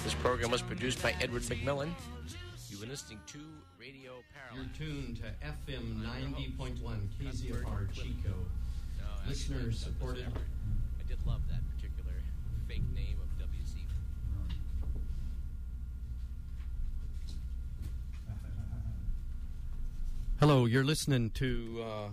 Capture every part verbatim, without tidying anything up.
This program was produced by Edward McMillan. You've been listening to Radio Parallel. You're tuned to F M ninety point one K Z F R Chico. No, listener supported. I did love that particular fake name of W C. Hello, you're listening to uh,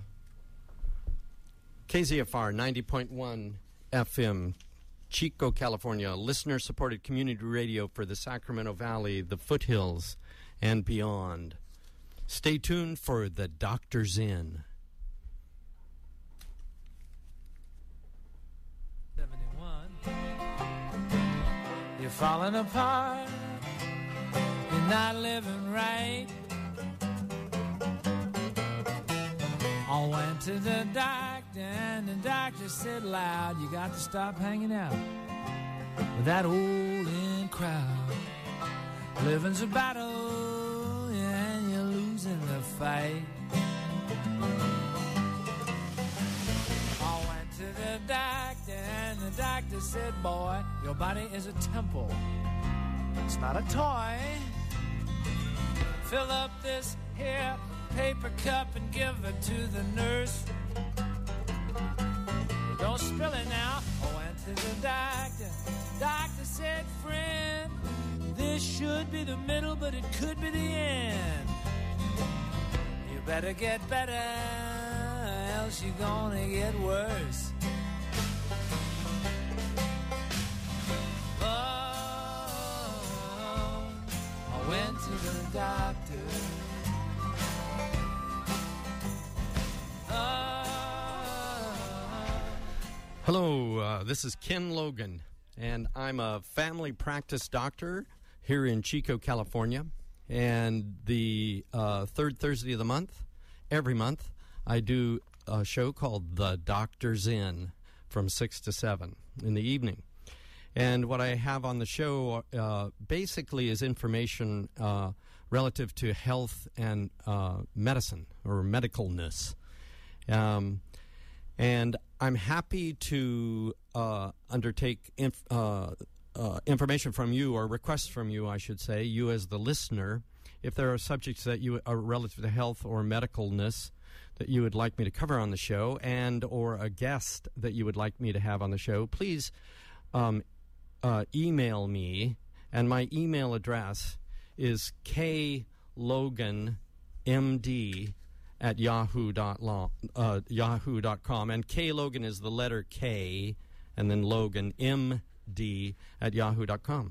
K Z F R ninety point one F M, Chico, California, listener-supported community radio for the Sacramento Valley, the foothills, and beyond. Stay tuned for the Doctor's Inn. seventy-one You're falling apart. You're not living right. I went to the doctor and the doctor said loud, you got to stop hanging out with that old in crowd. Living's a battle, yeah, and you're losing the fight. I went to the doctor and the doctor said, boy, your body is a temple, it's not a toy. Fill up this here paper cup and give it to the nurse. Don't spill it now. I went to the doctor. Doctor said, friend, this should be the middle, but it could be the end. You better get better, else you're gonna get worse. Oh, I went to the doctor. Hello, uh, this is Ken Logan, and I'm a family practice doctor here in Chico, California. And the uh, third Thursday of the month, every month, I do a show called The Doctor's Inn from six to seven in the evening. And what I have on the show uh, basically is information uh, relative to health and uh, medicine or medicalness. Um, and I'm happy to uh, undertake inf- uh, uh, information from you, or requests from you, I should say, you as the listener, if there are subjects that you are relative to health or medicalness that you would like me to cover on the show, and or a guest that you would like me to have on the show, please um, uh, email me, and my email address is kloganmd at yahoo dot com, uh, yahoo dot com, and K Logan is the letter K, and then Logan, M D, at yahoo dot com.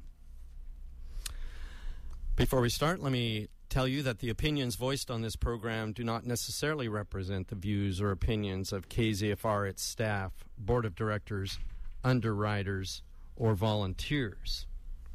Before we start, let me tell you that the opinions voiced on this program do not necessarily represent the views or opinions of K Z F R, its staff, board of directors, underwriters, or volunteers.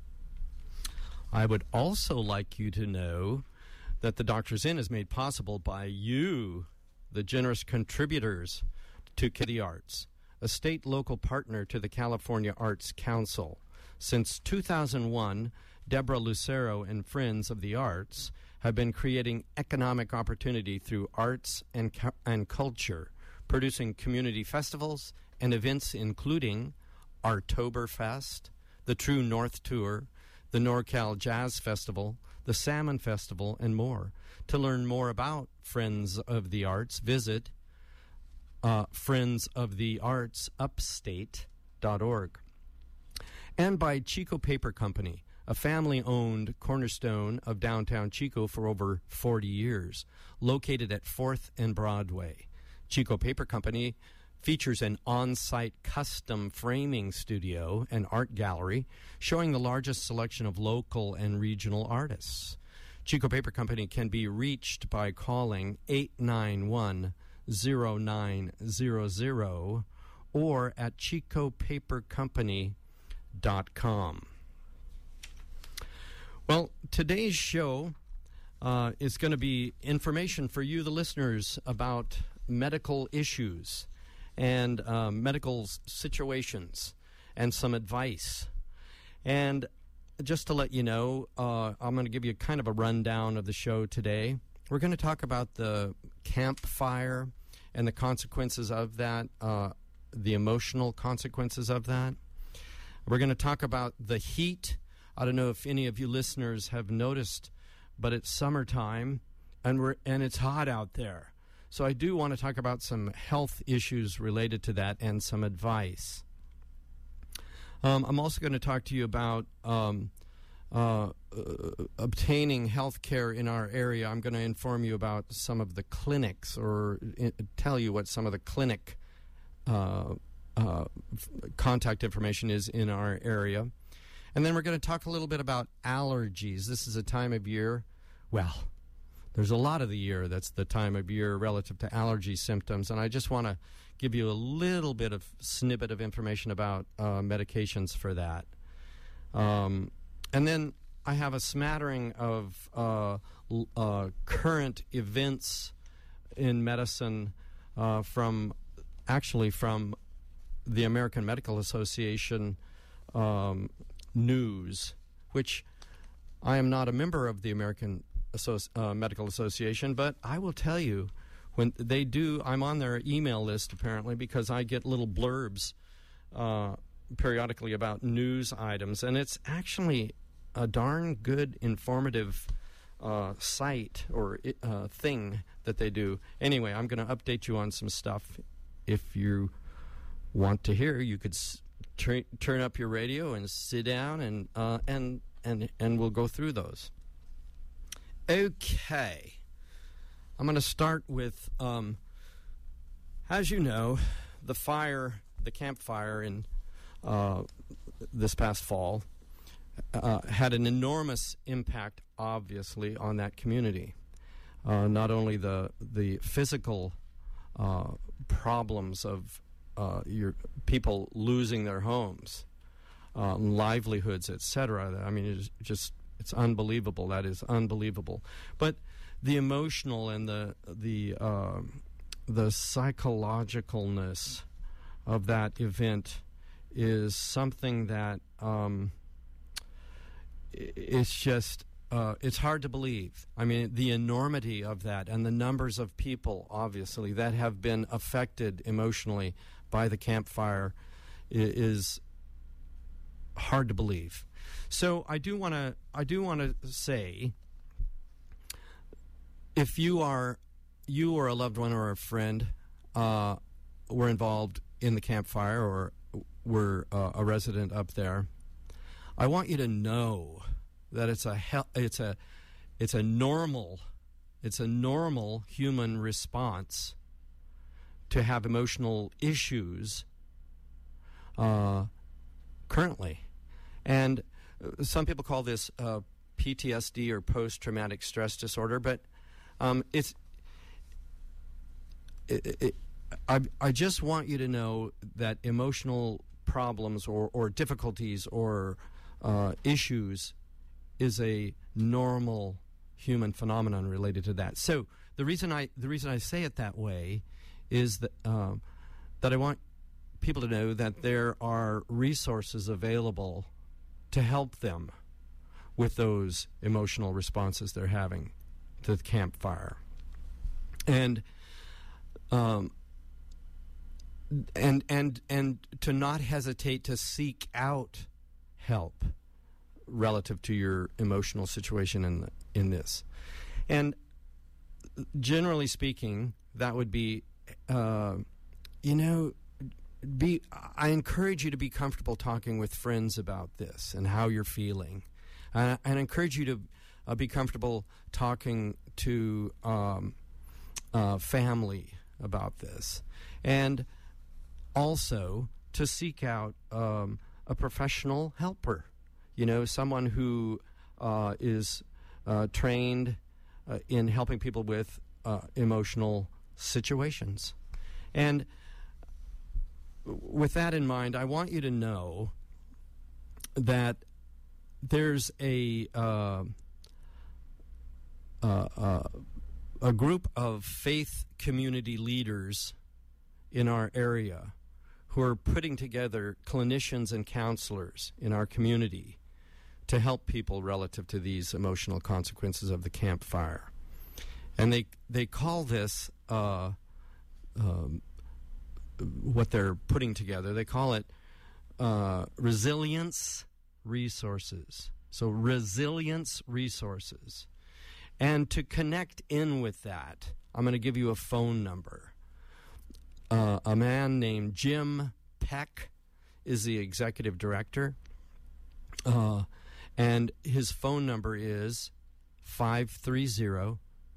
I would also like you to know that the Doctor's Inn is made possible by you, the generous contributors to Kitty Arts, a state local partner to the California Arts Council. Since two thousand one, Deborah Lucero and Friends of the Arts have been creating economic opportunity through arts and, cu- and culture, producing community festivals and events including Artoberfest, the True North Tour, the NorCal Jazz Festival, the Salmon Festival, and more. To learn more about Friends of the Arts, visit uh, friends of the arts upstate dot org. And by Chico Paper Company, a family-owned cornerstone of downtown Chico for over forty years, located at fourth and Broadway. Chico Paper Company features an on-site custom framing studio and art gallery showing the largest selection of local and regional artists. Chico Paper Company can be reached by calling eight nine one, zero nine zero zero or at chico paper company dot com. Well, today's show uh, is going to be information for you, the listeners, about medical issues and uh, medical situations, and some advice. And just to let you know, uh, I'm going to give you kind of a rundown of the show today. We're going to talk about the campfire and the consequences of that, uh, the emotional consequences of that. We're going to talk about the heat. I don't know if any of you listeners have noticed, but it's summertime, and we're and it's hot out there. So I do want to talk about some health issues related to that and some advice. Um, I'm also going to talk to you about um, uh, uh, obtaining health care in our area. I'm going to inform you about some of the clinics, or I- tell you what some of the clinic uh, uh, f- contact information is in our area. And then we're going to talk a little bit about allergies. This is a time of year, well, there's a lot of the year that's the time of year relative to allergy symptoms, and I just want to give you a little bit of snippet of information about uh, medications for that. Um, and then I have a smattering of uh, l- uh, current events in medicine uh, from, actually from the American Medical Association um, news, which I am not a member of the American Associ- uh, Medical Association, but I will tell you, when they do, I'm on their email list apparently because I get little blurbs uh, periodically about news items, and it's actually a darn good, informative uh, site or uh, thing that they do. Anyway, I'm going to update you on some stuff. If you want to hear, you could s- tur- turn up your radio and sit down, and uh, and and and we'll go through those. Okay, I'm going to start with, um, as you know, the fire, the campfire in uh, this past fall uh, had an enormous impact, obviously, on that community. Uh, not only the the physical uh, problems of uh, your people losing their homes, uh, livelihoods, et cetera. I mean, it's just. It's unbelievable. That is unbelievable. But the emotional and the the uh, the psychologicalness of that event is something that um, it's just uh, it's hard to believe. I mean, the enormity of that and the numbers of people, obviously, that have been affected emotionally by the campfire is hard to believe. So I do want to I do want to say, if you are you or a loved one or a friend uh, were involved in the campfire or were uh, a resident up there, I want you to know that it's a hel- it's a it's a normal it's a normal human response to have emotional issues uh, currently. And some people call this uh, P T S D or post-traumatic stress disorder, but um, it's. It, it, I I just want you to know that emotional problems or, or difficulties or uh, issues is a normal human phenomenon related to that. So the reason I the reason I say it that way is that um, that I want people to know that there are resources available to help them with those emotional responses they're having to the campfire. And um, and and and to not hesitate to seek out help relative to your emotional situation in the, in this. And generally speaking, that would be, uh, you know, Be, I encourage you to be comfortable talking with friends about this and how you're feeling. Uh, and I encourage you to uh, be comfortable talking to um, uh, family about this. And also to seek out um, a professional helper, you know, someone who uh, is uh, trained uh, in helping people with uh, emotional situations. And with that in mind, I want you to know that there's a uh, uh, uh, a group of faith community leaders in our area who are putting together clinicians and counselors in our community to help people relative to these emotional consequences of the campfire. And they they call this uh, um, what they're putting together, they call it uh, resilience resources. So Resilience Resources. And to connect in with that, I'm going to give you a phone number. Uh, a man named Jim Peck is the executive director. Uh, and his phone number is five three zero,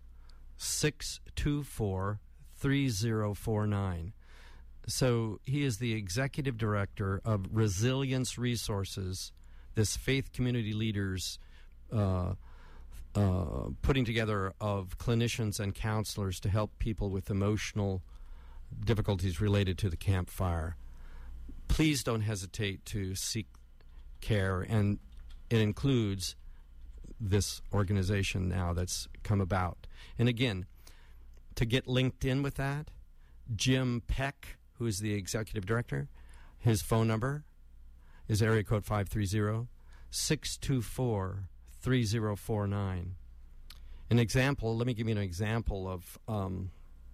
six two four, three zero four nine. So he is the executive director of Resilience Resources, this faith community leaders uh, uh, putting together of clinicians and counselors to help people with emotional difficulties related to the campfire. Please don't hesitate to seek care, and it includes this organization now that's come about. And again, to get linked in with that, Jim Peck, who is the executive director, his phone number is area code five three zero, six two four, three zero four nine. An example, let me give you an example of um,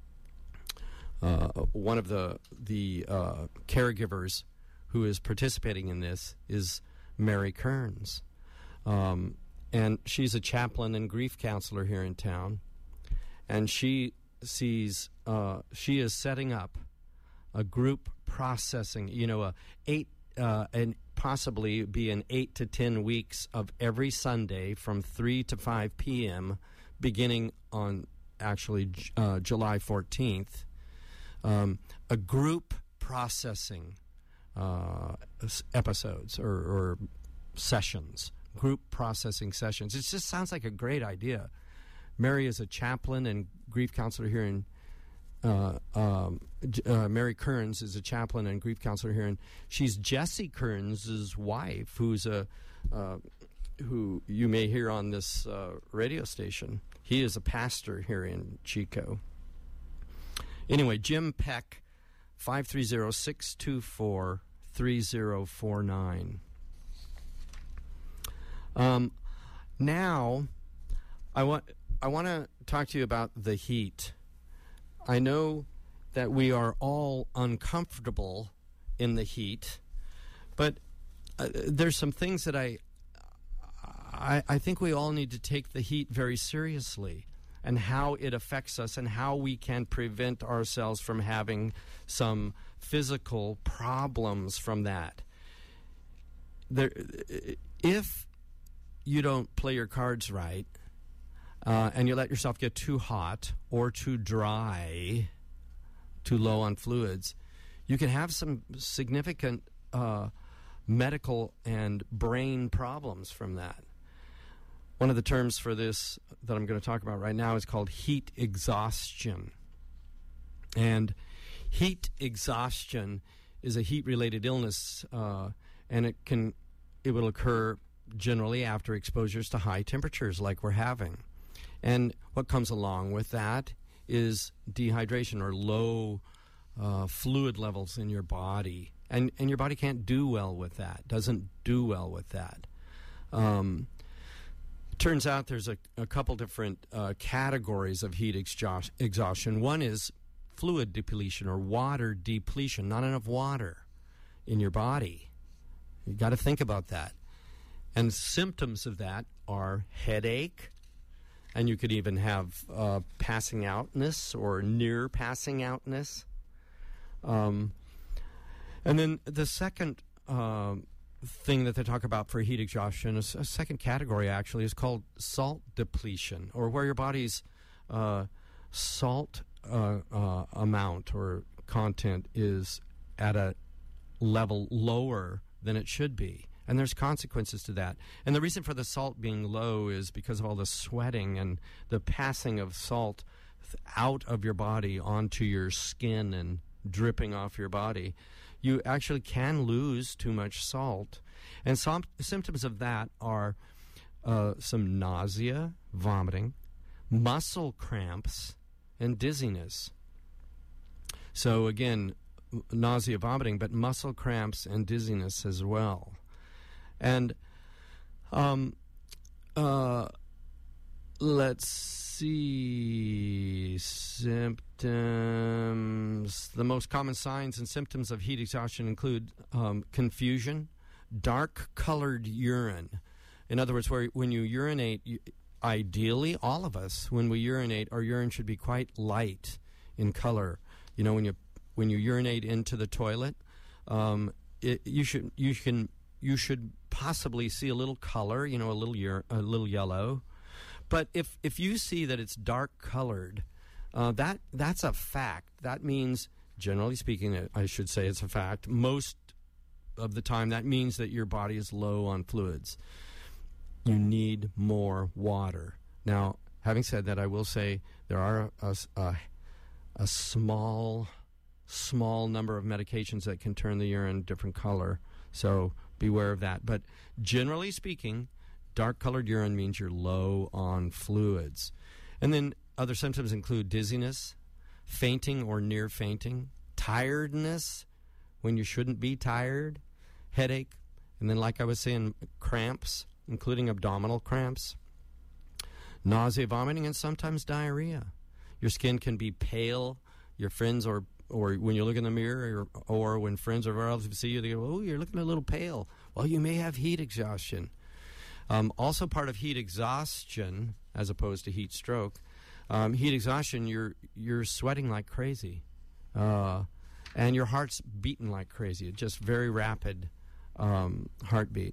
uh, one of the, the uh, caregivers who is participating in this is Mary Kearns. Um, and she's a chaplain and grief counselor here in town. And she sees, uh, she is setting up a group processing, you know, a eight, uh, and possibly be an eight to ten weeks of every Sunday from three to five p.m., beginning on actually uh, July fourteenth, um, a group processing uh, episodes or, or sessions, group processing sessions. It just sounds like a great idea. Mary is a chaplain and grief counselor here in Uh, um, uh, Mary Kearns is a chaplain and grief counselor here, and she's Jesse Kearns' wife, who's a uh, who you may hear on this uh, radio station. He is a pastor here in Chico. Anyway, Jim Peck, five three zero, six two four, three zero four nine. Um, now, I want I want to talk to you about the heat. I know that we are all uncomfortable in the heat, but uh, there's some things that I, I I think we all need to take the heat very seriously, and how it affects us and how we can prevent ourselves from having some physical problems from that. There, if you don't play your cards right, Uh, and you let yourself get too hot or too dry, too low on fluids, you can have some significant uh, medical and brain problems from that. One of the terms for this that I'm going to talk about right now is called heat exhaustion. And heat exhaustion is a heat-related illness, uh, and it can it will occur generally after exposures to high temperatures like we're having. And what comes along with that is dehydration or low uh, fluid levels in your body. And and your body can't do well with that, doesn't do well with that. Um, turns out there's a, a couple different uh, categories of heat exhaust- exhaustion. One is fluid depletion or water depletion, not enough water in your body. You've got to think about that. And symptoms of that are headache, and you could even have uh, passing outness or near passing outness. Um, and then the second uh, thing that they talk about for heat exhaustion, is a second category actually, is called salt depletion, or where your body's uh, salt uh, uh, amount or content is at a level lower than it should be. And there's consequences to that. And the reason for the salt being low is because of all the sweating and the passing of salt th- out of your body onto your skin and dripping off your body. You actually can lose too much salt. And some symptoms of that are uh, some nausea, vomiting, muscle cramps, and dizziness. So again, nausea, vomiting, but muscle cramps and dizziness as well. And um, uh, let's see, symptoms. The most common signs and symptoms of heat exhaustion include um, confusion, dark-colored urine. In other words, where when you urinate, you, ideally, all of us, when we urinate, our urine should be quite light in color. You know, when you when you urinate into the toilet, um, it, you should you can you should possibly see a little color. You know, a little ur- a little yellow. But if if you see that it's dark colored, uh, that that's a fact. That means, generally speaking, I should say it's a fact. Most of the time, that means that your body is low on fluids. You need more water. Now, having said that, I will say there are a, a, a small, small number of medications that can turn the urine different color, so beware of that. But generally speaking, dark-colored urine means you're low on fluids. And then other symptoms include dizziness, fainting or near fainting, tiredness when you shouldn't be tired, headache, and then, like I was saying, cramps, including abdominal cramps, nausea, vomiting, and sometimes diarrhea. Your skin can be pale. Your friends, or or when you look in the mirror, or, or when friends or relatives see you, they go, "Oh, you're looking a little pale." Well, you may have heat exhaustion. Um, also, part of heat exhaustion, as opposed to heat stroke, um, heat exhaustion, you're you're sweating like crazy, uh, and your heart's beating like crazy. It's just very rapid um, heartbeat.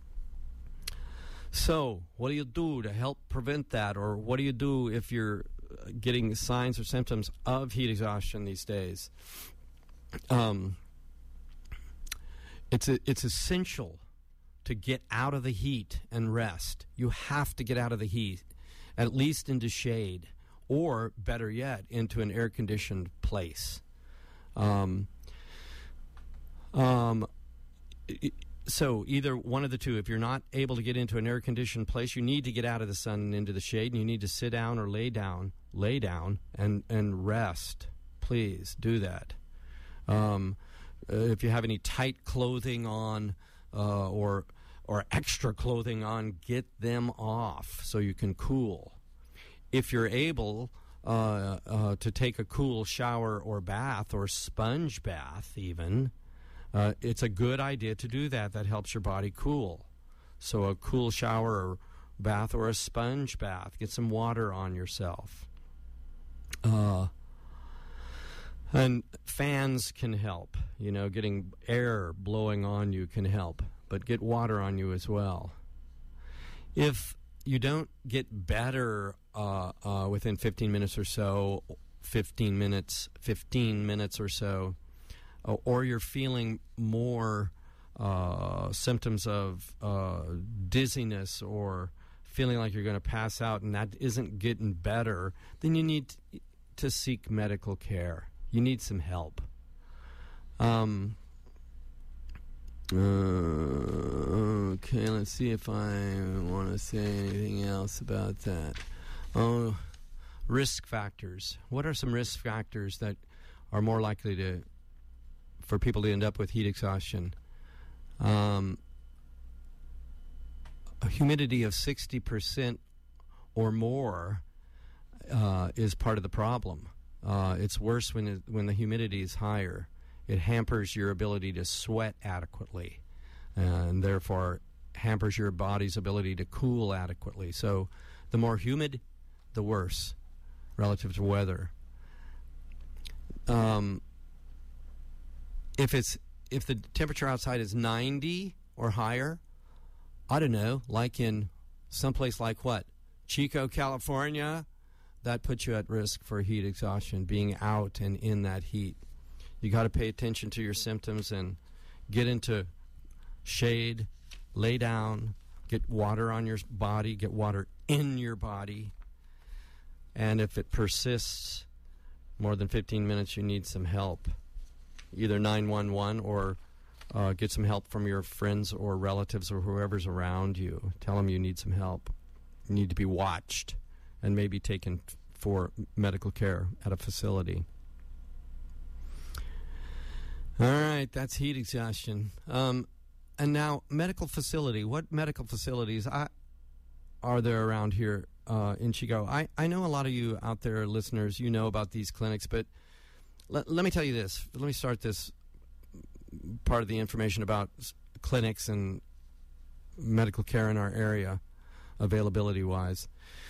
So, what do you do to help prevent that, or what do you do if you're getting signs or symptoms of heat exhaustion these days? Um, it's a, it's essential to get out of the heat and rest. You have to get out of the heat, at least into shade, or better yet, into an air-conditioned place. Um, um, it, So either one of the two. If you're not able to get into an air-conditioned place, you need to get out of the sun and into the shade, and you need to sit down or lay down, lay down, and, and rest. Please do that. Um, uh, if you have any tight clothing on uh, or or extra clothing on, get them off so you can cool. If you're able uh, uh, to take a cool shower or bath or sponge bath even, Uh, it's a good idea to do that. That helps your body cool. So a cool shower or bath or a sponge bath. Get some water on yourself. Uh, and fans can help. You know, getting air blowing on you can help. But get water on you as well. If you don't get better uh, uh, within fifteen minutes or so, fifteen minutes, fifteen minutes or so, Uh, or you're feeling more uh, symptoms of uh, dizziness or feeling like you're going to pass out and that isn't getting better, then you need t- to seek medical care. You need some help. Um, uh, okay, let's see if I want to say anything else about that. Oh, risk factors. What are some risk factors that are more likely to for people to end up with heat exhaustion? Um, a humidity of sixty percent or more uh, is part of the problem. Uh, it's worse when it, when the humidity is higher. It hampers your ability to sweat adequately, and therefore hampers your body's ability to cool adequately. So the more humid, the worse relative to weather. Um, If it's if the temperature outside is ninety or higher, I don't know, like in someplace like what? Chico, California, that puts you at risk for heat exhaustion, being out and in that heat. You got to pay attention to your symptoms and get into shade, lay down, get water on your body, get water in your body. And if it persists more than fifteen minutes, you need some help. Either nine one one or uh, get some help from your friends or relatives or whoever's around you. Tell them you need some help. You need to be watched and maybe taken for medical care at a facility. All right, that's heat exhaustion. Um, and now, medical facility. What medical facilities I, are there around here uh, in Chicago? I, I know a lot of you out there, listeners, you know about these clinics, but Let, let me tell you this. Let me start this part of the information about clinics and medical care in our area, availability-wise.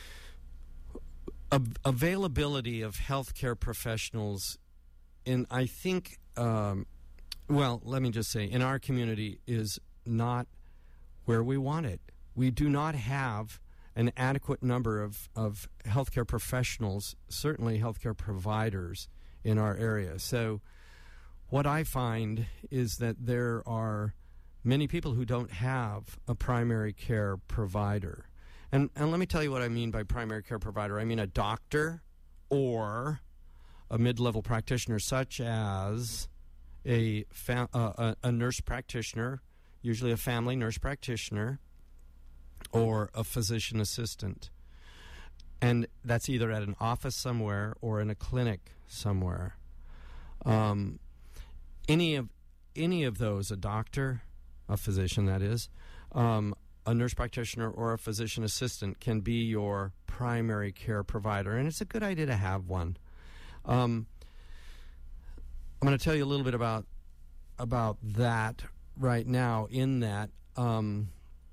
Av- availability of healthcare professionals in, I think, um, well, let me just say, in our community is not where we want it. We do not have an adequate number of, of healthcare professionals, certainly healthcare providers in our area. So what I find is that there are many people who don't have a primary care provider. And, and let me tell you what I mean by primary care provider. I mean a doctor or a mid-level practitioner, such as a, fa- uh, a, a nurse practitioner, usually a family nurse practitioner, or a physician assistant. And that's either at an office somewhere or in a clinic somewhere. Um, any of any of those, a doctor, a physician that is, um, a nurse practitioner or a physician assistant can be your primary care provider, and it's a good idea to have one. Um, I'm going to tell you a little bit about about that right now. In that, um,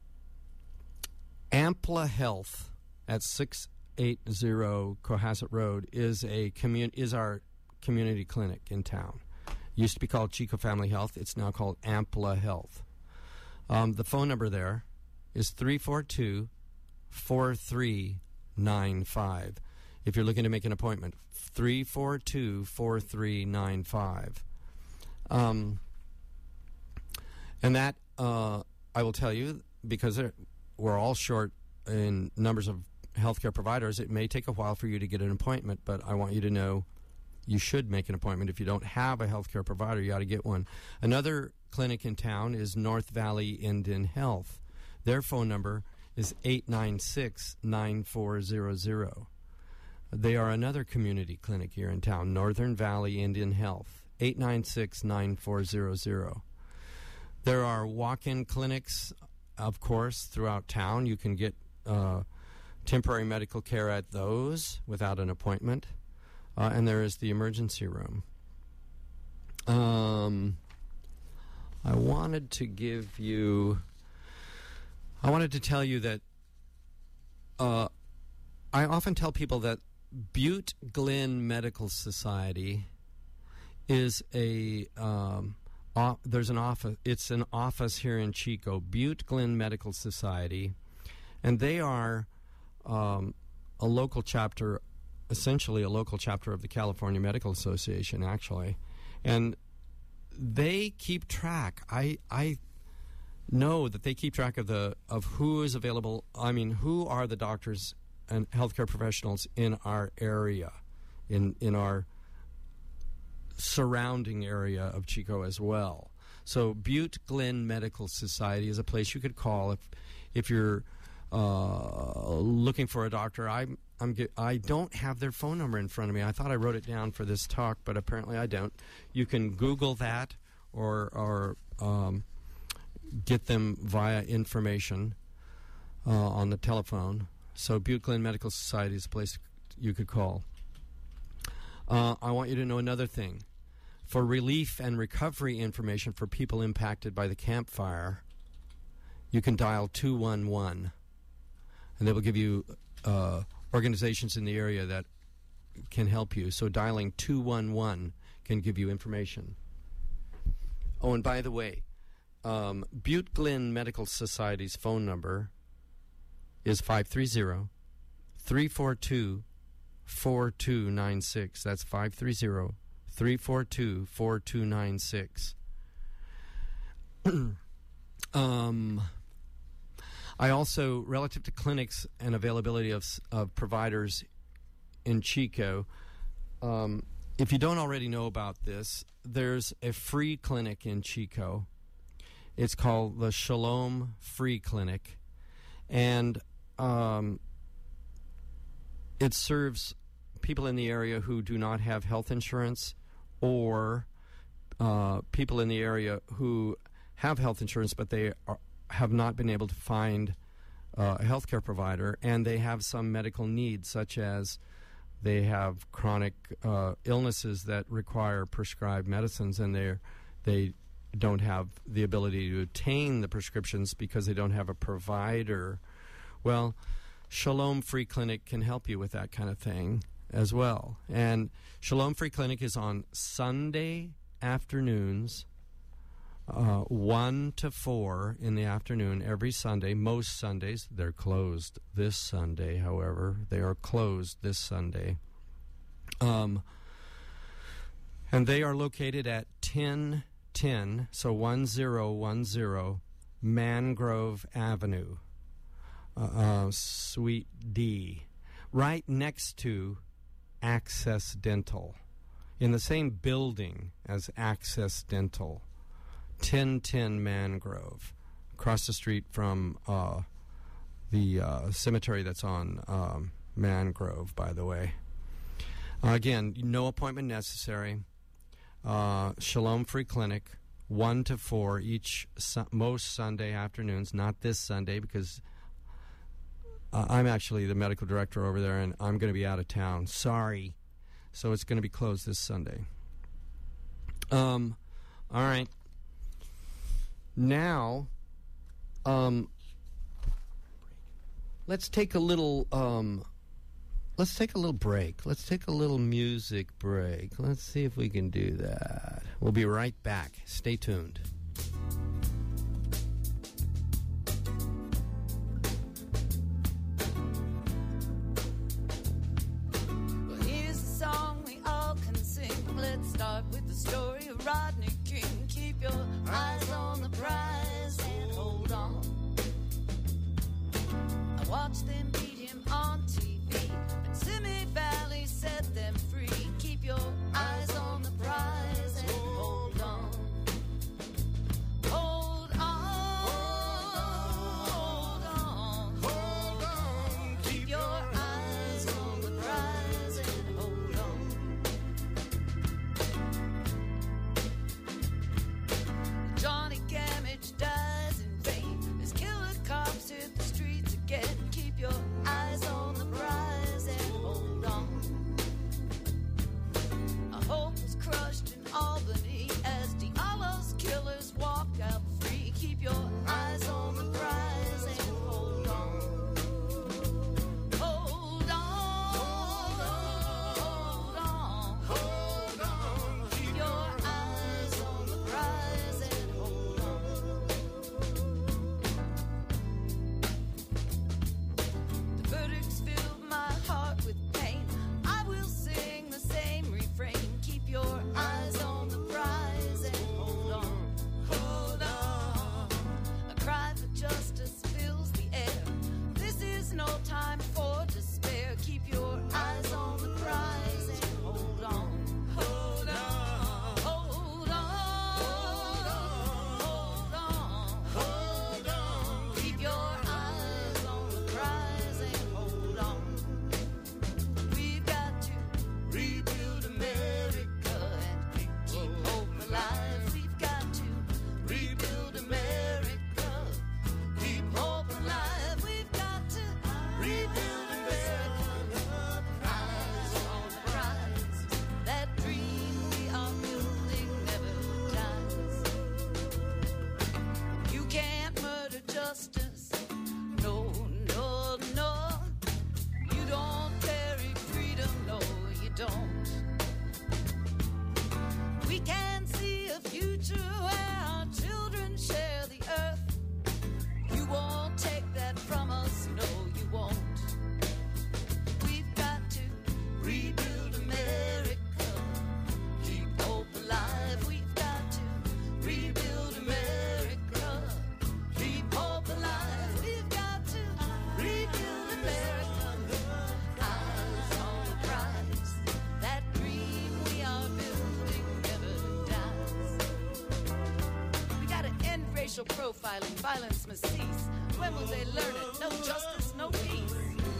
Ampla Health at six eighty Cohasset Road is a commun- is our community clinic in town. It used to be called Chico Family Health. It's now called Ampla Health. Um, the phone number there is three four two, four three nine five. If you're looking to make an appointment, three four two, four three nine five. Um, and that, uh, I will tell you, because we're all short in numbers of healthcare providers, it may take a while for you to get an appointment, but I want you to know you should make an appointment. If you don't have a healthcare provider, you ought to get one. Another clinic in town is North Valley Indian Health. Their phone number is eight nine six, nine four zero zero. They are another community clinic here in town, Northern Valley Indian Health, eight nine six, nine four zero zero. There are walk-in clinics, of course, throughout town. You can get uh, temporary medical care at those without an appointment. Uh, and there is the emergency room. Um, I wanted to give you... I wanted to tell you that uh, I often tell people that Butte Glen Medical Society is a... Um, off, there's an office. It's an office here in Chico, Butte Glen Medical Society, and they are um, a local chapter, essentially a local chapter of the California Medical Association, actually, and they keep track. I I know that they keep track of the of who is available. I mean, who are the doctors and healthcare professionals in our area, in in our surrounding area of Chico as well. So Butte Glen Medical Society is a place you could call if if you're uh, looking for a doctor. I'm I'm get, I don't have their phone number in front of me. I thought I wrote it down for this talk, but apparently I don't. You can Google that or or um, get them via information uh, on the telephone. So Butte Glen Medical Society is a place you could call. Uh, I want you to know another thing. For relief and recovery information for people impacted by the Camp Fire, you can dial two one one, and they will give you uh, organizations in the area that can help you. So dialing two one one can give you information. Oh, and by the way, um, Butte Glen Medical Society's phone number is five three zero, three four two, four two nine six. That's five three zero, three four two, four two nine six. um, I also, relative to clinics and availability of, of providers in Chico, um, if you don't already know about this, there's a free clinic in Chico. It's called the Shalom Free Clinic, and um, it serves people in the area who do not have health insurance, or uh, people in the area who have health insurance but they are, have not been able to find uh, a healthcare provider, and they have some medical needs, such as they have chronic uh, illnesses that require prescribed medicines, and they they don't have the ability to obtain the prescriptions because they don't have a provider. Well, Shalom Free Clinic can help you with that kind of thing as well. And Shalom Free Clinic is on Sunday afternoons, uh, one to four in the afternoon every Sunday. Most Sundays. They're closed this Sunday, however. They are closed this Sunday. Um, and they are located at ten ten, so one zero one zero Mangrove Avenue, uh, uh, Suite D, right next to Access Dental, in the same building as Access Dental, ten ten Mangrove, across the street from uh, the uh, cemetery that's on um, Mangrove, by the way. Uh, again, no appointment necessary. Uh, Shalom Free Clinic, one to four each su- most Sunday afternoons. Not this Sunday because uh, I'm actually the medical director over there, and I'm going to be out of town. Sorry, so it's going to be closed this Sunday. Um, all right. Now, um, let's take a little. Um, Let's take a little break. Let's take a little music break. Let's see if we can do that. We'll be right back. Stay tuned. Well, here's a song we all can sing. Let's start with the story of Rodney King. Keep your eyes on the prize and hold on. I watched them beat him on T V. Simi Valley set them free. Keep your eyes on the prize and hold on. Hold on. Hold on. Hold on. Keep your eyes on the prize and hold on. Johnny Gamage dies in vain. His killer cops hit the streets again. Keep your eyes on the prize and hold on. A hope was crushed in Albany as Diallo's killers walk out free. Keep your eyes on the prize and hold on. Hold on. Hold on. Hold on. Keep your eyes on the prize and hold on. The verdicts filled my heart with pain. I will sing the same refrain. Keep your eyes on the prize and hold on. Hold on. A cry for justice fills the air. This is no time for despair. Keep your eyes on the prize and hold on. Hold on. Hold on. Hold on. Hold on. Keep your eyes on the prize and hold on. We've got to rebuild America and keep hope alive. We've got to rebuild America, keep hope alive. We've got to rebuild America. Eyes on the prize. That dream we are building never dies. You can't murder justice. No, no, no. You don't carry freedom. No, you don't. We can see a future where our children share the earth. You won't take that from us. No, you won't. We've got to rebuild America, keep hope alive. We've got to rebuild America, keep hope alive. We've got to rebuild America. Eyes on the prize. That dream we are building never dies. We gotta end racial profiling. Violence must cease. When will they learn it? No justice, no peace.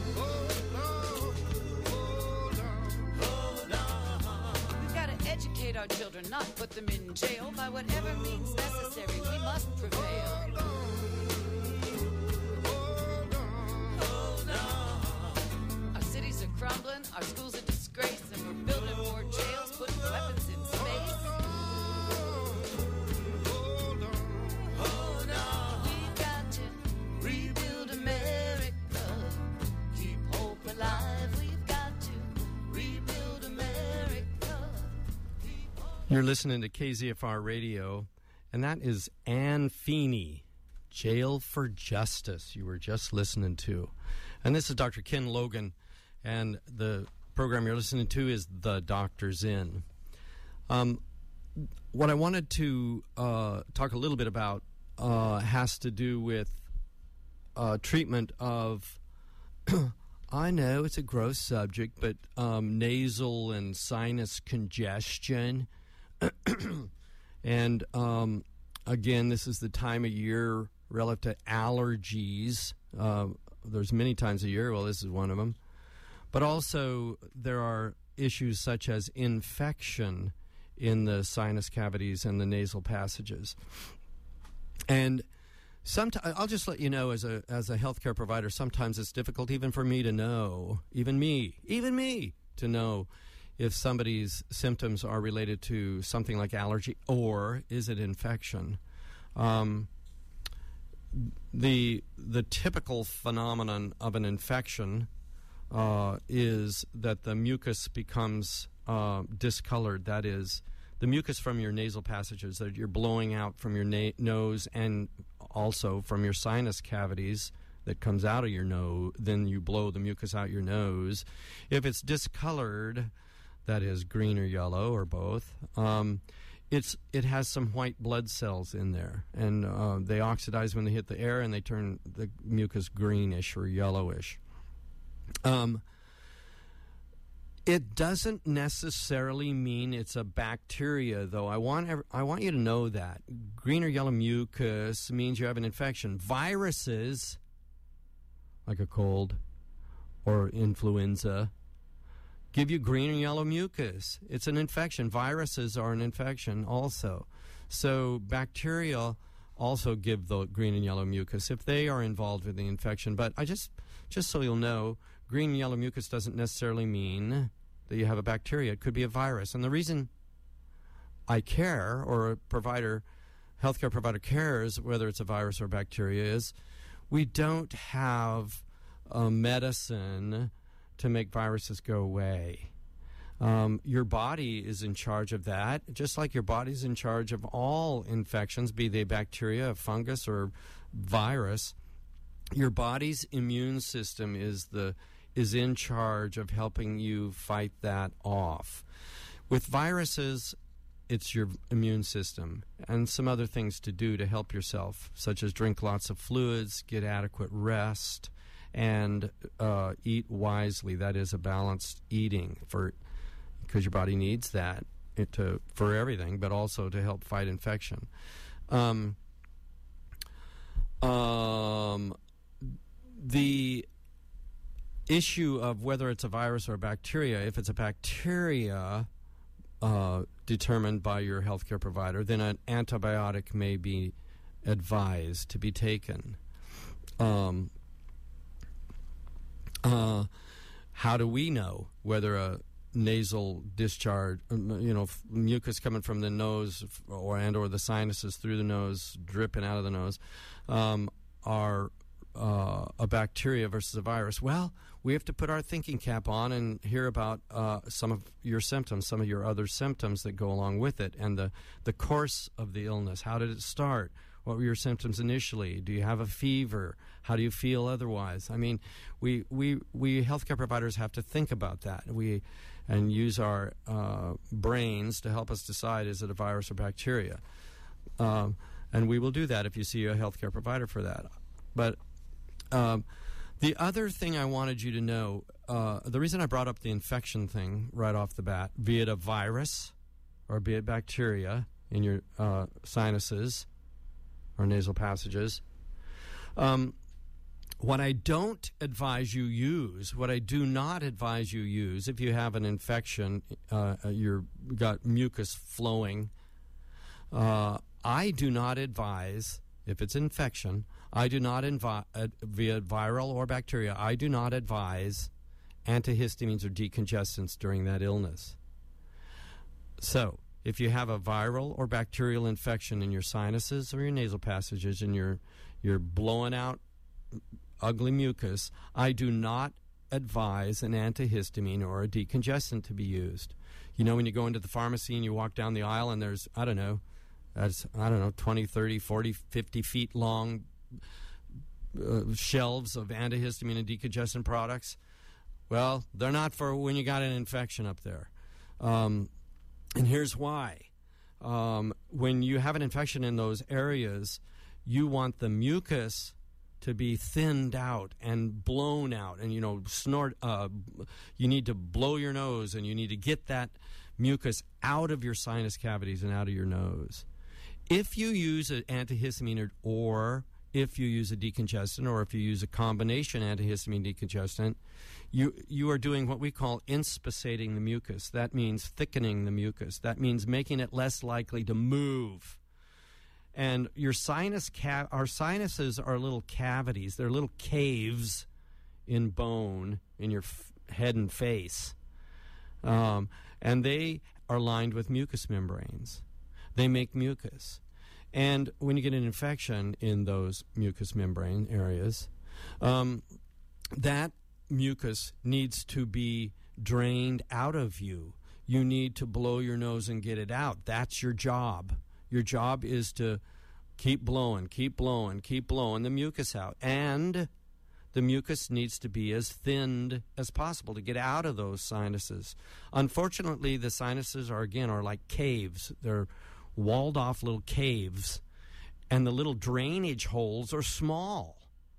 We've gotta educate our children, not put them in jail. By whatever means necessary, we must prevail. Our cities are crumbling, our schools are disgraced, and we're building more jails, putting weapons in space. You're listening to K Z F R Radio, and that is Anne Feeney, Jail for Justice, you were just listening to. And this is Doctor Ken Logan, and the program you're listening to is The Doctor's In. Um, what I wanted to uh, talk a little bit about uh, has to do with uh, treatment of, I know it's a gross subject, but um, nasal and sinus congestion. And um, again, this is the time of year relative to allergies. Uh, there's many times a year. Well, this is one of them. But also there are issues such as infection in the sinus cavities and the nasal passages. And sometimes, I'll just let you know, as a as a healthcare provider, sometimes it's difficult even for me to know, even me, even me, to know if somebody's symptoms are related to something like allergy or is it infection. Um, the the typical phenomenon of an infection uh, is that the mucus becomes uh, discolored. That is, the mucus from your nasal passages that you're blowing out from your na- nose and also from your sinus cavities that comes out of your nose, then you blow the mucus out your nose. If it's discolored, that is green or yellow or both, um, it's it has some white blood cells in there, and uh, they oxidize when they hit the air, and they turn the mucus greenish or yellowish. Um, it doesn't necessarily mean it's a bacteria, though. I want ev- I want you to know that green or yellow mucus means you have an infection. Viruses, like a cold or influenza, give you green and yellow mucus. It's an infection. Viruses are an infection also. So bacteria also give the green and yellow mucus if they are involved with the infection. But I just, just so you'll know, green and yellow mucus doesn't necessarily mean that you have a bacteria. It could be a virus. And the reason I care, or a provider, healthcare provider cares whether it's a virus or bacteria, is we don't have a medicine to make viruses go away. Um, your body is in charge of that, just like your body's in charge of all infections, be they bacteria, fungus, or virus. Your body's immune system is the is in charge of helping you fight that off. With viruses, it's your immune system and some other things to do to help yourself, such as drink lots of fluids, get adequate rest, and uh, eat wisely. That is a balanced eating, for because your body needs that it to for everything, but also to help fight infection. Um, um, the issue of whether it's a virus or a bacteria, if it's a bacteria uh, determined by your healthcare provider, then an antibiotic may be advised to be taken. Um, Uh, how do we know whether a nasal discharge, you know, f- mucus coming from the nose or and or the sinuses through the nose, dripping out of the nose, um, are uh, a bacteria versus a virus? Well, we have to put our thinking cap on and hear about uh, some of your symptoms, some of your other symptoms that go along with it, and the, the course of the illness. How did it start? What were your symptoms initially? Do you have a fever? How do you feel otherwise? I mean, we we we healthcare providers have to think about that. We and use our uh, brains to help us decide, is it a virus or bacteria? Um, and we will do that if you see a healthcare provider for that. But um, the other thing I wanted you to know, uh, the reason I brought up the infection thing right off the bat, be it a virus or be it bacteria in your uh, sinuses or nasal passages. Um, what I don't advise you use, what I do not advise you use, if you have an infection, uh, you've got mucus flowing, uh, I do not advise, if it's infection, I do not advise, uh, via viral or bacteria, I do not advise antihistamines or decongestants during that illness. So, if you have a viral or bacterial infection in your sinuses or your nasal passages and you're, you're blowing out ugly mucus, I do not advise an antihistamine or a decongestant to be used. You know, when you go into the pharmacy and you walk down the aisle and there's, I don't know, that's, I don't know, twenty, thirty, forty, fifty feet long uh, shelves of antihistamine and decongestant products. Well, they're not for when you got an infection up there. Um, and here's why. Um, when you have an infection in those areas, you want the mucus to be thinned out and blown out, and you know, snort. Uh, you need to blow your nose, and you need to get that mucus out of your sinus cavities and out of your nose. If you use an antihistamine, or, or if you use a decongestant, or if you use a combination antihistamine decongestant, you you are doing what we call inspissating the mucus. That means thickening the mucus. That means making it less likely to move. And your sinus ca- our sinuses are little cavities. They're little caves in bone in your f- head and face. Um, and they are lined with mucous membranes. They make mucus. And when you get an infection in those mucous membrane areas, um, that mucus needs to be drained out of you. You need to blow your nose and get it out. That's your job. Your job is to keep blowing, keep blowing, keep blowing the mucus out. And the mucus needs to be as thinned as possible to get out of those sinuses. Unfortunately, the sinuses are, again, are like caves. They're walled off little caves. And the little drainage holes are small.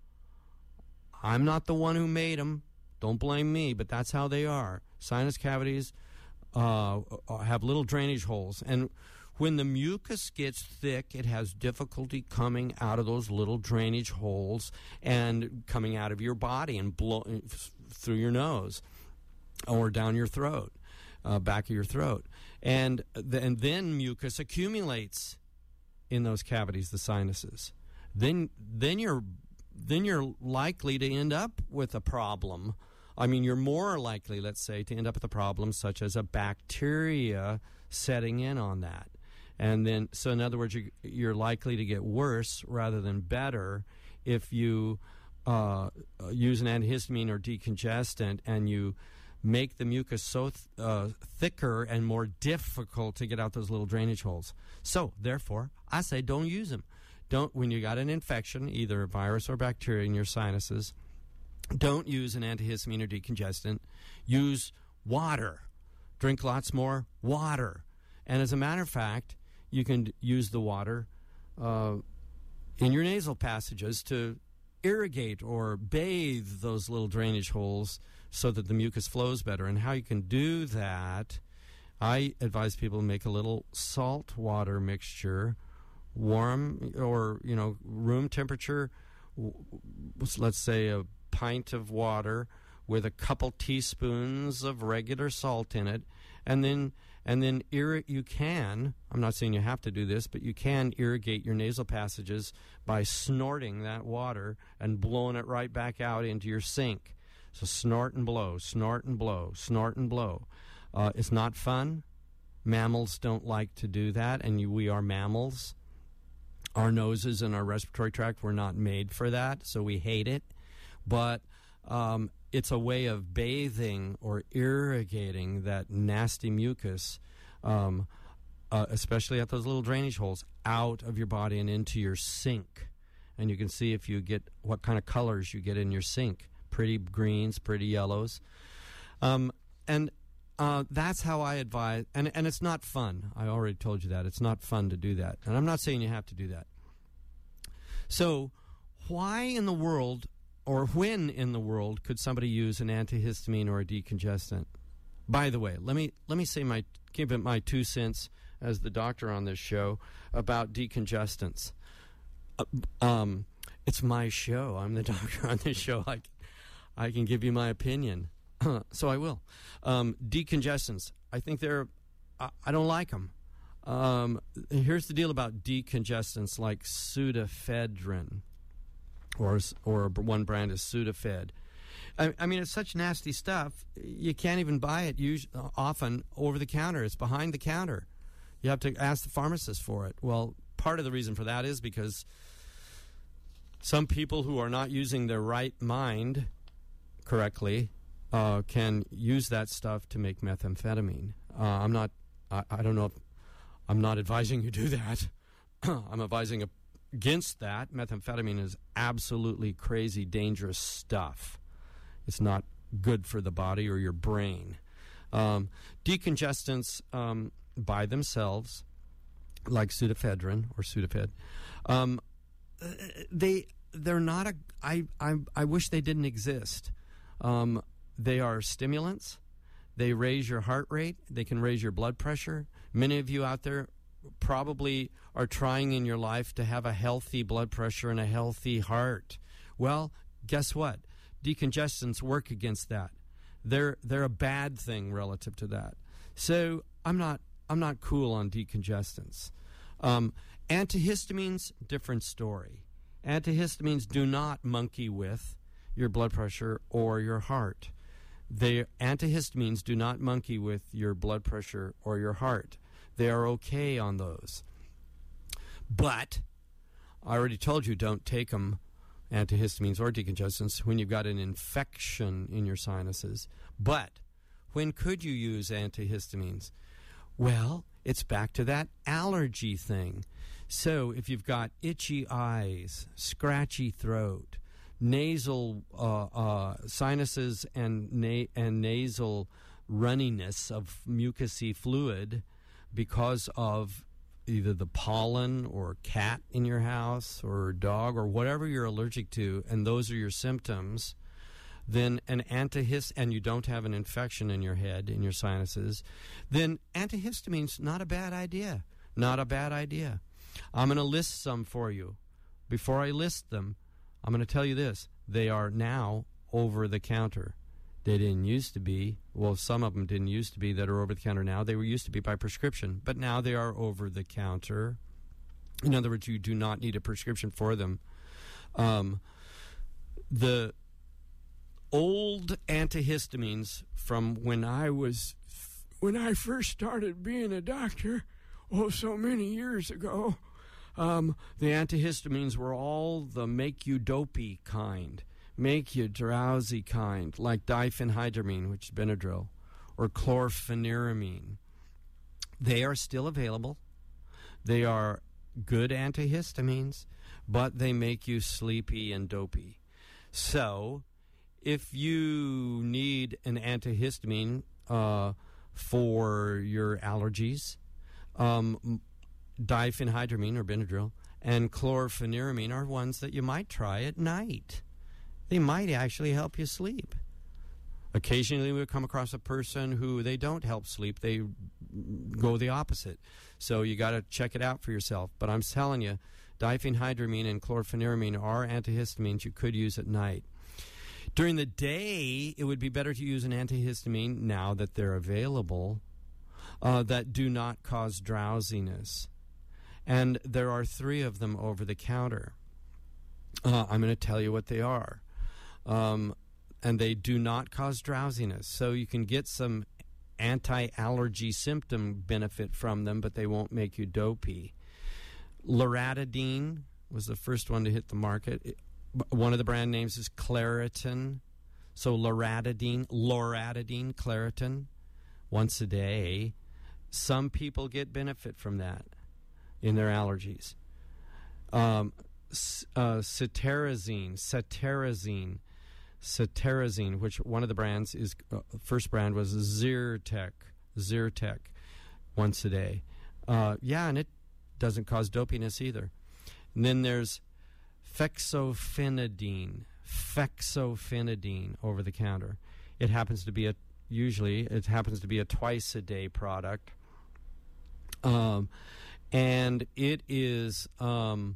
I'm not the one who made them. Don't blame me, but that's how they are. Sinus cavities uh, have little drainage holes. And when the mucus gets thick, it has difficulty coming out of those little drainage holes and coming out of your body and blow, through your nose or down your throat, uh, back of your throat. And, th- and then mucus accumulates in those cavities, the sinuses. Then, then you're then you're likely to end up with a problem. I mean, you're more likely, let's say, to end up with a problem such as a bacteria setting in on that. And then, so in other words, you, you're likely to get worse rather than better if you uh, use an antihistamine or decongestant and you make the mucus so th- uh, thicker and more difficult to get out those little drainage holes. So, therefore, I say don't use them. Don't, when you got an infection, either a virus or bacteria in your sinuses, don't use an antihistamine or decongestant. Use water. Drink lots more water. And as a matter of fact, you can d- use the water uh, in your nasal passages to irrigate or bathe those little drainage holes so that the mucus flows better. And how you can do that, I advise people to make a little salt water mixture, warm or, you know, room temperature, let's say a pint of water with a couple teaspoons of regular salt in it, and then and then irri- you can, I'm not saying you have to do this, but you can irrigate your nasal passages by snorting that water and blowing it right back out into your sink. So snort and blow, snort and blow, snort and blow. Uh, it's not fun. Mammals don't like to do that, and you, we are mammals. Our noses and our respiratory tract were not made for that, so we hate it. But um, it's a way of bathing or irrigating that nasty mucus, um, uh, especially at those little drainage holes, out of your body and into your sink. And you can see if you get what kind of colors you get in your sink. Pretty greens, pretty yellows. Um, and uh, that's how I advise. And, and it's not fun. I already told you that. It's not fun to do that. And I'm not saying you have to do that. So why in the world, or when in the world, could somebody use an antihistamine or a decongestant? By the way, let me let me say my give it my two cents as the doctor on this show about decongestants. Uh, um, it's my show. I'm the doctor on this show. I, I can give you my opinion, so I will. Um, decongestants, I think they're. I, I don't like them. Um, here's the deal about decongestants like Sudafedrin, or or one brand is Sudafed. I, I mean, it's such nasty stuff. You can't even buy it usually, often over the counter. It's behind the counter. You have to ask the pharmacist for it. Well, part of the reason for that is because some people who are not using their right mind correctly uh, can use that stuff to make methamphetamine. Uh, I'm not, I, I don't know if, I'm not advising you do that. I'm advising against that. Methamphetamine is absolutely crazy, dangerous stuff. It's not good for the body or your brain. Um, decongestants um, by themselves, like pseudoephedrine or Sudafed, um, they they're not a. I I I wish they didn't exist. Um, they are stimulants. They raise your heart rate. They can raise your blood pressure. Many of you out there probably are trying in your life to have a healthy blood pressure and a healthy heart. Well, guess what? Decongestants work against that. They're they're a bad thing relative to that. So I'm not I'm not cool on decongestants. Um, antihistamines, different story. Antihistamines do not monkey with your blood pressure or your heart. They antihistamines do not monkey with your blood pressure or your heart. They are okay on those. But I already told you, don't take them, antihistamines or decongestants, when you've got an infection in your sinuses. But when could you use antihistamines? Well, it's back to that allergy thing. So if you've got itchy eyes, scratchy throat, nasal uh, uh, sinuses and na- and nasal runniness of mucousy fluid because of either the pollen or cat in your house or dog or whatever you're allergic to, and those are your symptoms, then an antihist and you don't have an infection in your head, in your sinuses, then antihistamine's not a bad idea. Not a bad idea. I'm going to list some for you. Before I list them, I'm going to tell you this. They are now over the counter. They didn't used to be. Well, some of them didn't used to be that are over the counter now. They were used to be by prescription, but now they are over the counter. In other words, you do not need a prescription for them. Um, the old antihistamines from when I was, when I first started being a doctor, oh, so many years ago, um, the antihistamines were all the make you dopey kind, make you drowsy kind, like diphenhydramine, which is Benadryl, or chlorpheniramine. They are still available. They are good antihistamines, but they make you sleepy and dopey. So if you need an antihistamine uh, for your allergies, um, diphenhydramine or Benadryl and chlorpheniramine are ones that you might try at night. They might actually help you sleep. Occasionally we come across a person who they don't help sleep. They go the opposite. So you got to check it out for yourself. But I'm telling you, diphenhydramine and chlorpheniramine are antihistamines you could use at night. During the day, it would be better to use an antihistamine, now that they're available, uh, that do not cause drowsiness. And there are three of them over the counter. Uh, I'm going to tell you what they are. Um, and they do not cause drowsiness. So you can get some anti-allergy symptom benefit from them, but they won't make you dopey. Loratadine was the first one to hit the market. It, one of the brand names is Claritin. So Loratadine, Loratadine, Claritin, once a day. Some people get benefit from that in their allergies. Um, uh, cetirizine, cetirizine, cetirizine, which one of the brands is, uh, first brand was Zyrtec, Zyrtec, once a day. Uh, yeah, and it doesn't cause dopiness either. And then there's fexofenadine, fexofenadine over the counter. It happens to be a, usually, it happens to be a twice a day product. Um, and it is um,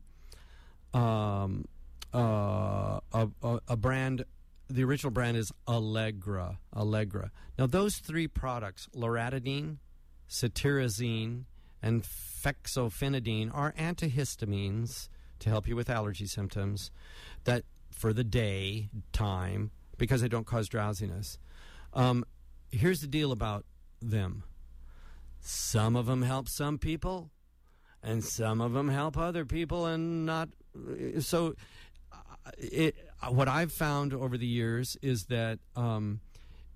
um, uh, a, a, a brand, the original brand is Allegra, Allegra. Now those three products, Loratadine, cetirizine, and fexofenadine, are antihistamines to help you with allergy symptoms that for the day time, because they don't cause drowsiness. Um, here's the deal about them. Some of them help some people, and some of them help other people, and not. So, uh, it, what I've found over the years is that um,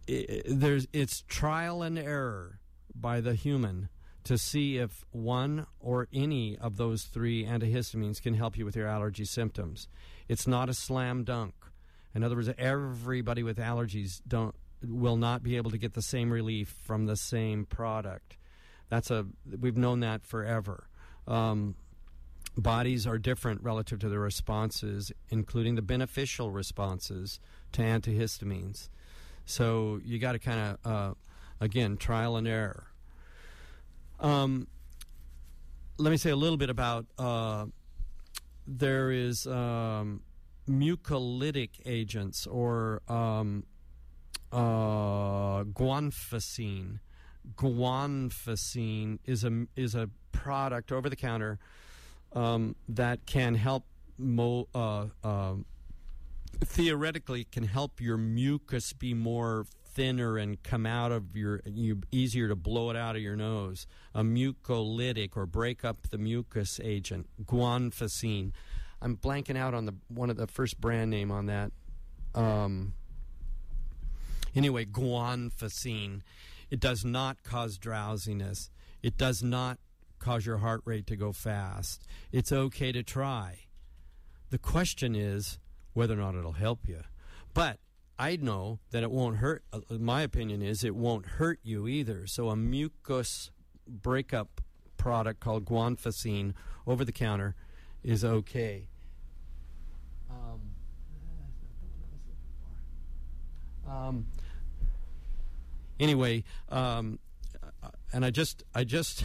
I, there's it's trial and error by the human to see if one or any of those three antihistamines can help you with your allergy symptoms. It's not a slam dunk. In other words, everybody with allergies don't will not be able to get the same relief from the same product. That's a we've known that forever. Um, bodies are different relative to their responses, including the beneficial responses to antihistamines. So you got to kind of, uh, again, trial and error. Um, let me say a little bit about, uh, there is um, mucolytic agents, or um, uh, guanfacine. Guanfacine is a, is a product over the counter um, that can help, mo- uh, uh, theoretically can help your mucus be more thinner and come out of your, you easier to blow it out of your nose. A mucolytic, or break up the mucus agent, guanfacine. I'm blanking out on the one of the first brand name on that. Um, anyway, guanfacine. It does not cause drowsiness. It does not cause your heart rate to go fast. It's okay to try. The question is whether or not it'll help you. But I know that it won't hurt. Uh, my opinion is it won't hurt you either. So a mucus breakup product called guanfacine over the counter is okay. Um, um, anyway, um, and I just, I just,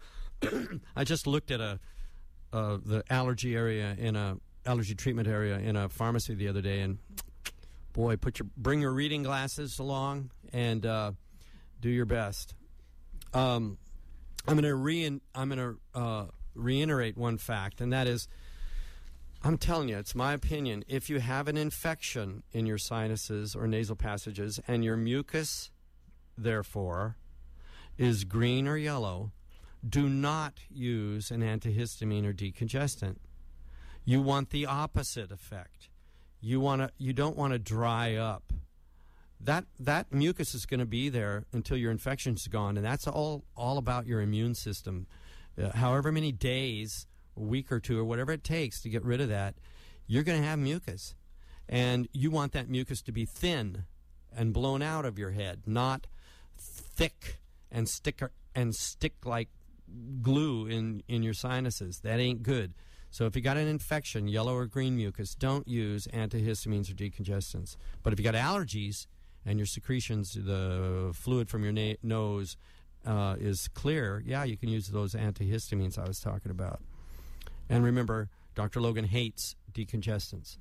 I just looked at a uh, the allergy area in a allergy treatment area in a pharmacy the other day, and boy, put your bring your reading glasses along and uh, do your best. Um, I'm going to re I'm going to uh, reiterate one fact, and that is, I'm telling you, it's my opinion. If you have an infection in your sinuses or nasal passages, and your mucus, therefore, is green or yellow, do not use an antihistamine or decongestant. You want the opposite effect. You want to. You don't want to dry up. That that mucus is going to be there until your infection's gone, and that's all all about your immune system. Uh, however many days, a week or two, or whatever it takes to get rid of that, you're going to have mucus, and you want that mucus to be thin and blown out of your head, not thick and stick and stick like glue in in your sinuses. That ain't good. So if you got an infection, yellow or green mucus, don't use antihistamines or decongestants. But if you got allergies and your secretions, the fluid from your na- nose uh, is clear, yeah, you can use those antihistamines I was talking about. And remember, Doctor Logan hates decongestants.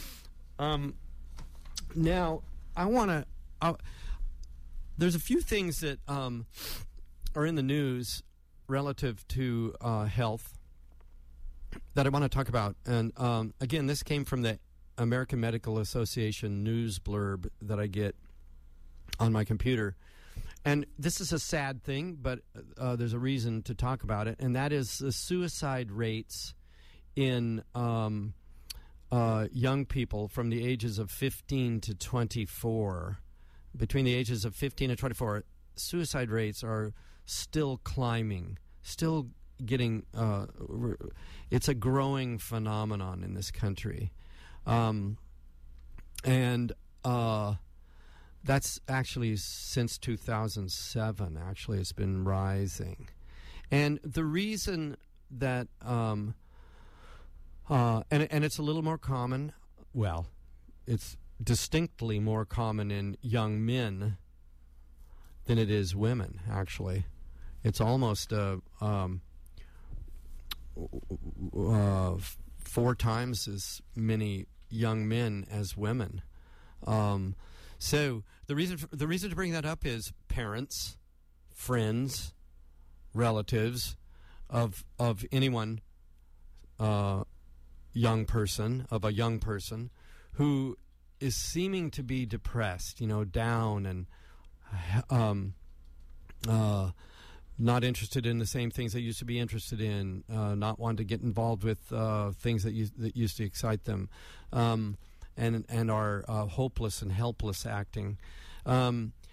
Um, now, I want to... Uh, there's a few things that um, are in the news relative to uh, health that I want to talk about. And um, again, this came from the American Medical Association news blurb that I get on my computer. And this is a sad thing, but uh, there's a reason to talk about it, and that is the suicide rates in um, uh, young people from the ages of fifteen to twenty-four. Between the ages of fifteen and twenty-four, suicide rates are still climbing, still getting, uh, it's a growing phenomenon in this country. Um, and uh, that's actually since two thousand seven, actually, it's been rising. And the reason that, um, uh, and, and it's a little more common, well, it's distinctly more common in young men than it is women, actually. It's almost a... Um, Uh, four times as many young men as women. Um, so the reason for, the reason to bring that up is parents, friends, relatives of of anyone, uh, young person of a young person who is seeming to be depressed, you know, down and um, uh, not interested in the same things they used to be interested in, uh, not wanting to get involved with uh, things that, used, that used to excite them, um, and and are uh, hopeless and helpless acting. Um,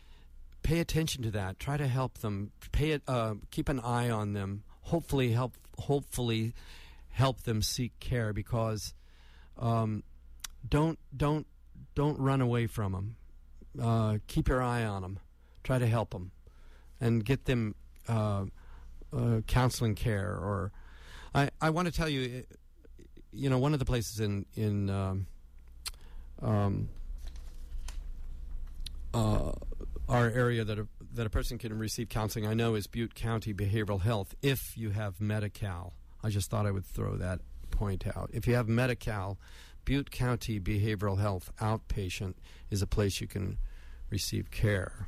pay attention to that. Try to help them. Pay it. Uh, keep an eye on them. Hopefully help. Hopefully help them seek care, because um, don't don't don't run away from them. Uh, keep your eye on them. Try to help them, and get them uh, uh, counseling care. Or I I want to tell you, you know, one of the places in in um, um, uh, our area that a, that a person can receive counseling, I know, is Butte County Behavioral Health. If you have Medi-Cal, I just thought I would throw that point out. If you have Medi-Cal, Butte County Behavioral Health outpatient is a place you can receive care.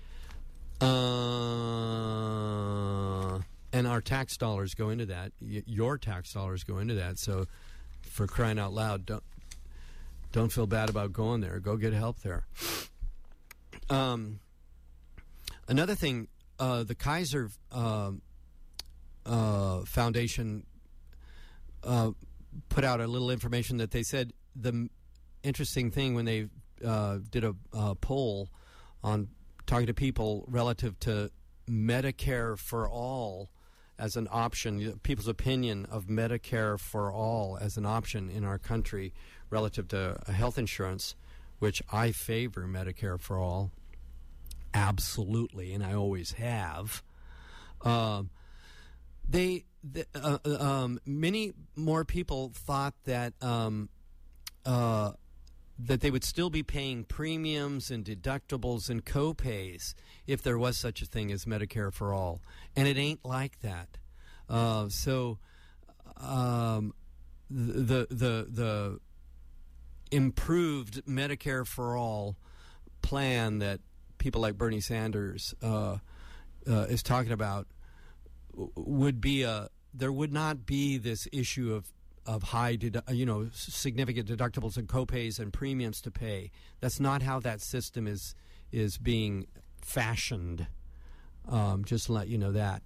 Uh, and our tax dollars go into that. Y- your tax dollars go into that. So, for crying out loud, don't don't feel bad about going there. Go get help there. Um, another thing, uh, the Kaiser uh, uh, Foundation uh, put out a little information that they said the m- interesting thing when they uh, did a uh, poll on talking to people relative to Medicare for all as an option, people's opinion of Medicare for all as an option in our country relative to health insurance, which I favor Medicare for all, absolutely, and I always have. Uh, they, the, uh, um, many more people thought that um, uh, that they would still be paying premiums and deductibles and co-pays if there was such a thing as Medicare for all, and it ain't like that. Uh, so, um, the the the improved Medicare for all plan that people like Bernie Sanders uh, uh, is talking about would be a there would not be this issue of of high dedu- you know significant deductibles and copays and premiums to pay. That's not how that system is is being fashioned. Um, just to let you know that.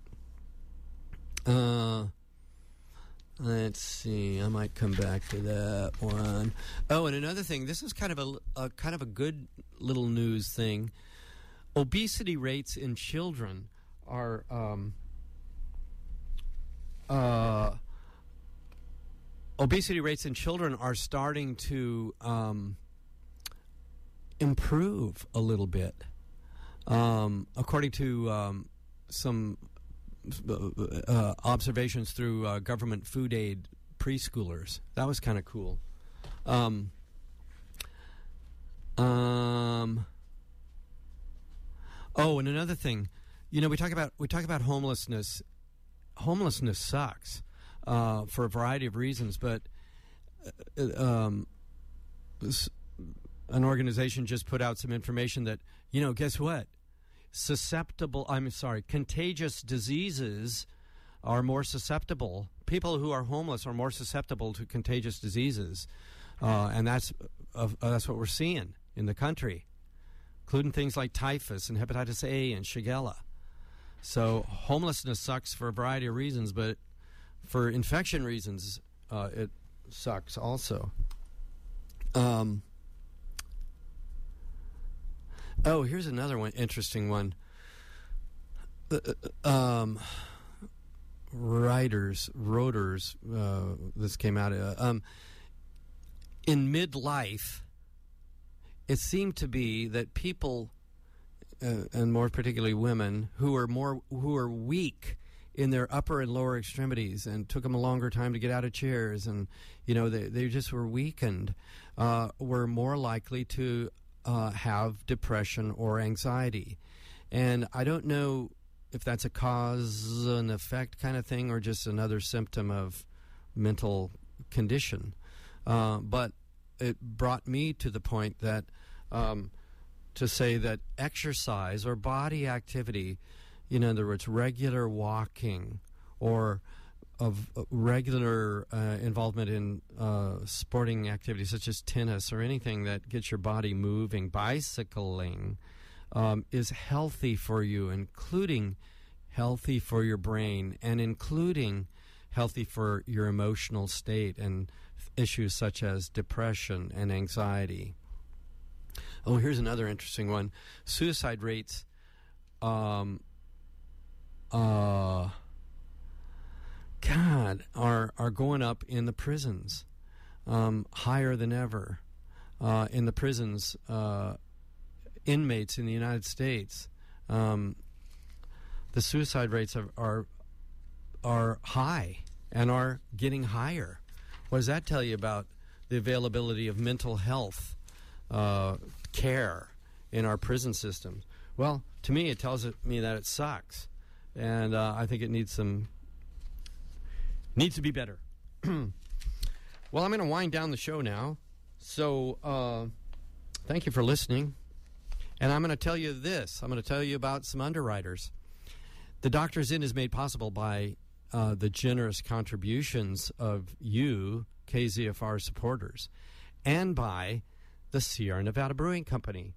Uh, let's see. I might come back to that one. Oh, and another thing. This is kind of a, a kind of a good little news thing. Obesity rates in children are um, uh, obesity rates in children are starting to um, improve a little bit, um, according to um, some uh, observations through uh, government food aid preschoolers. That was kind of cool. Um, um, oh, and another thing, you know, we talk about we talk about homelessness. Homelessness sucks uh, for a variety of reasons, but uh, um, an organization just put out some information that, you know, guess what? Susceptible, I'm sorry, contagious diseases are more susceptible. People who are homeless are more susceptible to contagious diseases, uh, and that's uh, that's what we're seeing in the country, including things like typhus and hepatitis A and Shigella. So homelessness sucks for a variety of reasons, but for infection reasons, uh, it sucks also. Um, oh, here's another one, interesting one. Uh, um, writers, Reuters, uh, this came out. Uh, um, in midlife, it seemed to be that people, uh, and more particularly women, who are more who are weak in their upper and lower extremities, and took them a longer time to get out of chairs, and you know they they just were weakened, uh, were more likely to uh, have depression or anxiety. And I don't know if that's a cause and effect kind of thing, or just another symptom of mental condition. Uh, but it brought me to the point that um, to say that exercise or body activity, you know, in other words, regular walking or of uh, regular uh, involvement in uh, sporting activities such as tennis or anything that gets your body moving, bicycling, um, is healthy for you, including healthy for your brain and including healthy for your emotional state and issues such as depression and anxiety. Oh, here's another interesting one. Suicide rates um, uh, God, are are going up in the prisons, um, higher than ever. Uh, in the prisons, uh, inmates in the United States, um, the suicide rates are, are are high and are getting higher. What does that tell you about the availability of mental health uh, care in our prison systems? Well, to me, it tells it, me that it sucks, and uh, I think it needs some needs to be better. Well, I'm going to wind down the show now. So, uh, thank you for listening. And I'm going to tell you this. I'm going to tell you about some underwriters. The Doctor's Inn is made possible by uh, the generous contributions of you, K Z F R supporters, and by the Sierra Nevada Brewing Company.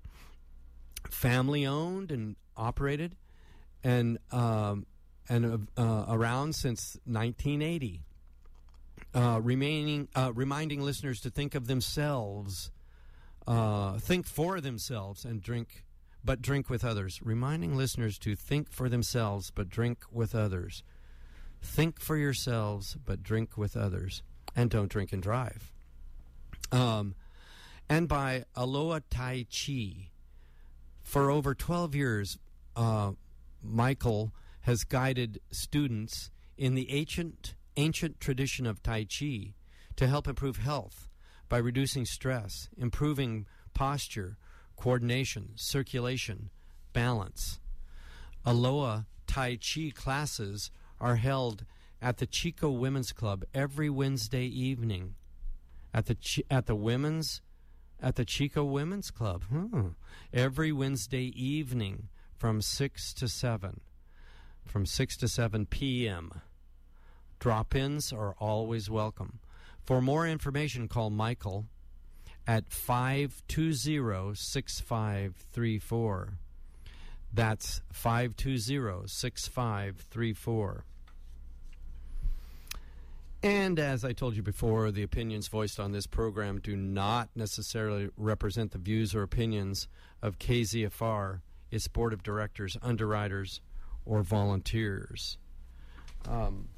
Family-owned and operated and, um, and uh, around since nineteen eighty. Uh, remaining, uh, reminding listeners to think of themselves, uh, think for themselves, and drink, but drink with others. Reminding listeners to think for themselves, but drink with others. Think for yourselves, but drink with others, and don't drink and drive. Um, and by Aloha Tai Chi. For over twelve years, uh, Michael has guided students in the ancient ancient tradition of Tai Chi to help improve health by reducing stress, improving posture, coordination, circulation, balance. Aloha Tai Chi classes are held at the Chico Women's Club every Wednesday evening. At the Chi- at the women's at the Chico Women's Club, huh. Every Wednesday evening from six to seven, from six to seven p.m. Drop-ins are always welcome. For more information, call Michael at five two zero, six five three four. That's five two zero, six five three four. And as I told you before, the opinions voiced on this program do not necessarily represent the views or opinions of K Z F R, its board of directors, underwriters, or volunteers. Um...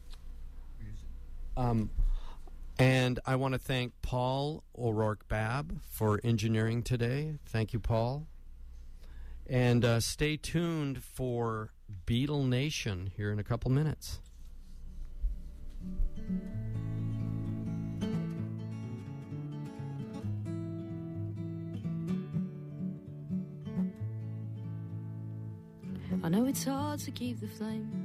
Um, and I want to thank Paul O'Rourke-Babb for engineering today. Thank you, Paul. And uh, stay tuned for Beetle Nation here in a couple minutes. I know it's hard to keep the flame,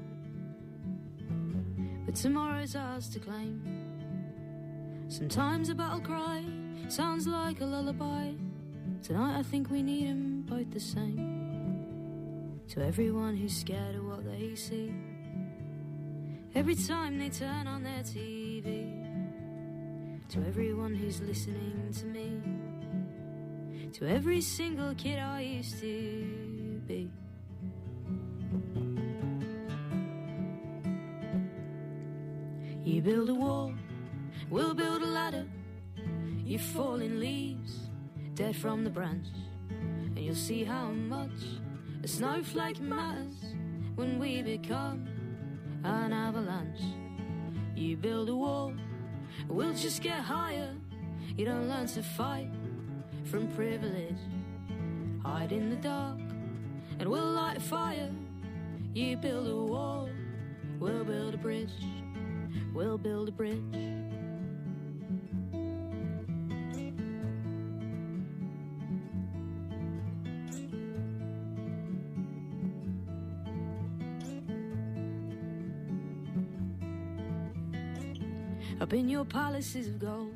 but tomorrow's ours to claim. Sometimes a battle cry sounds like a lullaby. Tonight I think we need 'em both the same. To everyone who's scared of what they see every time they turn on their T V. To everyone who's listening to me. To every single kid I used to be. You build a wall, we'll build a ladder. You fall in leaves, dead from the branch. And you'll see how much a snowflake matters when we become an avalanche. You build a wall, we'll just get higher. You don't learn to fight from privilege. Hide in the dark, and we'll light a fire. You build a wall, we'll build a bridge. We'll build a bridge. Up in your palaces of gold,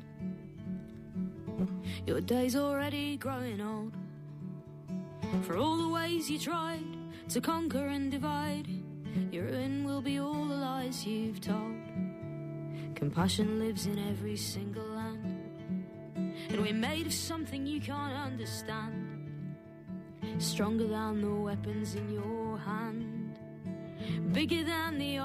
your days already growing old. For all the ways you tried to conquer and divide, your ruin will be all the lies you've told. Compassion lives in every single land, and we're made of something you can't understand. Stronger than the weapons in your hand, bigger than the